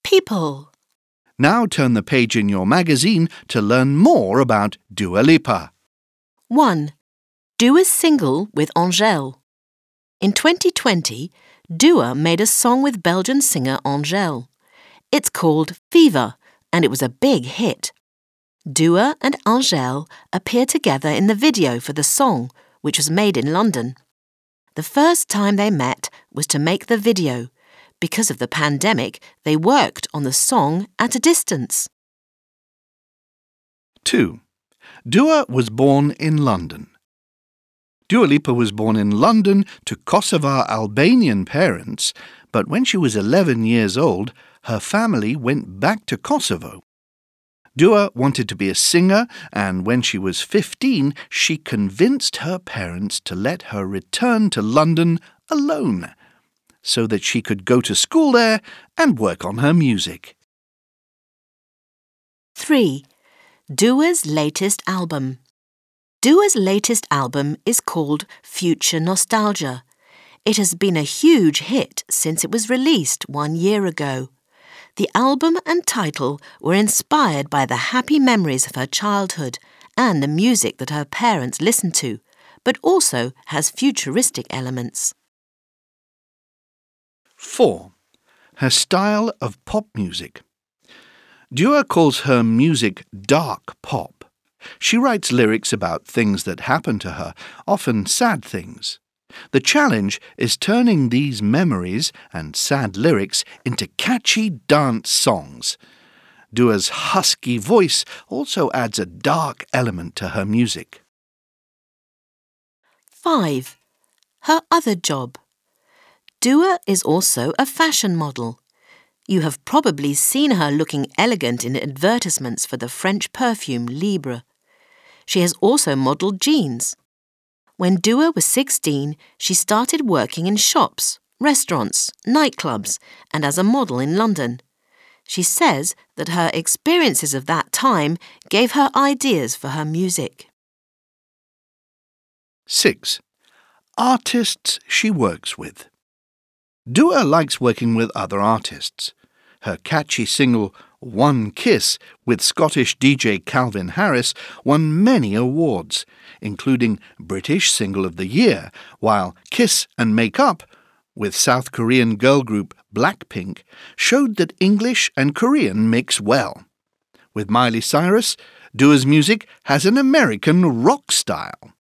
people. Now turn the page in your magazine to learn more about Dua Lipa. 1. Dua's single with Angèle. In 2020, Dua made a song with Belgian singer Angèle. It's called Fever, and it was a big hit. Dua and Angèle appear together in the video for the song, which was made in London. The first time they met was to make the video. Because of the pandemic, they worked on the song at a distance. 2. Dua was born in London. Dua Lipa was born in London to Kosovar Albanian parents, but when she was 11 years old, her family went back to Kosovo. Dua wanted to be a singer, and when she was 15, she convinced her parents to let her return to London alone, so that she could go to school there and work on her music. 3. Dua's latest album. Dua's latest album is called Future Nostalgia. It has been a huge hit since it was released 1 year ago. The album and title were inspired by the happy memories of her childhood and the music that her parents listened to, but also has futuristic elements. 4. Her style of pop music. Dua calls her music dark pop. She writes lyrics about things that happen to her, often sad things. The challenge is turning these memories and sad lyrics into catchy dance songs. Dua's husky voice also adds a dark element to her music. 5. Her other job. Dua is also a fashion model. You have probably seen her looking elegant in advertisements for the French perfume Libre. She has also modelled jeans. When Dua was 16, she started working in shops, restaurants, nightclubs, and as a model in London. She says that her experiences of that time gave her ideas for her music. 6. Artists she works with. Dua likes working with other artists. Her catchy single, One Kiss, with Scottish DJ Calvin Harris, won many awards, including British Single of the Year, while Kiss and Make Up, with South Korean girl group Blackpink, showed that English and Korean mix well. With Miley Cyrus, Dua's music has an American rock style.